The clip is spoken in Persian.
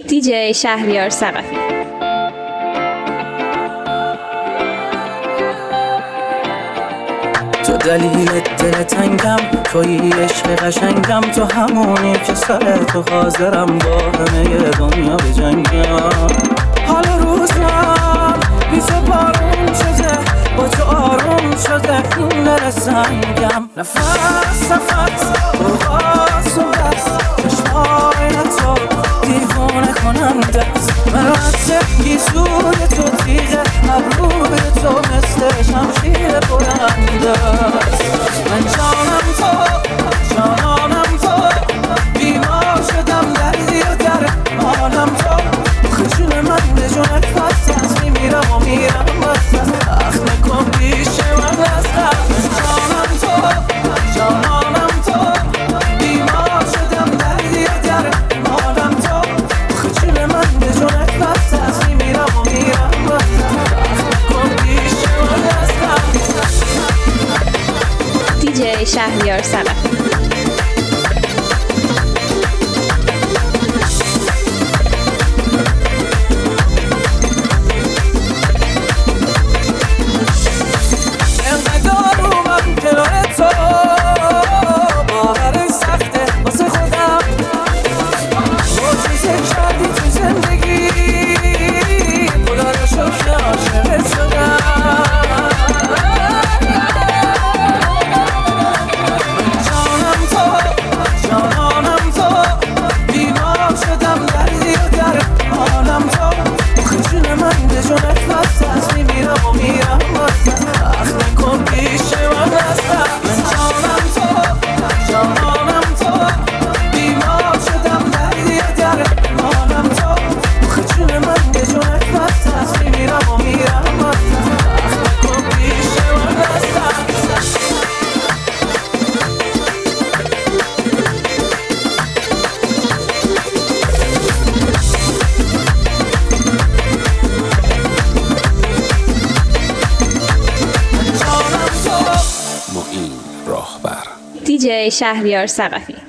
دی‌جی شهریار ثقفی. تو دلیل دل تنگم، تویی عشق قشنگم، تو همونی که سر تو حاضرم با همه دنیا بجنگم. حال روزم بی تو بارون شده، با تو آروم شده این دل سنگم. نفس برقاس و بس چشمای تو دیوونه کننده است. من رد گیسوی تو تیغه ابروی تو مثل شمشیر بلنده است. من جانم تو بیمار شدم دردی و در حالم تو. خجول من به جونت بست از میمیرم و میرم بست از اخ نکن پیش من هستم. من جانم تو بیمار شدم دردی و در حالم تو. خجول من به جونت بست از میمیرم و میرم بست از اخ نکن پیش من هستم. دی‌جی شهریار ثقفی. دی‌جی شهریار ثقفی.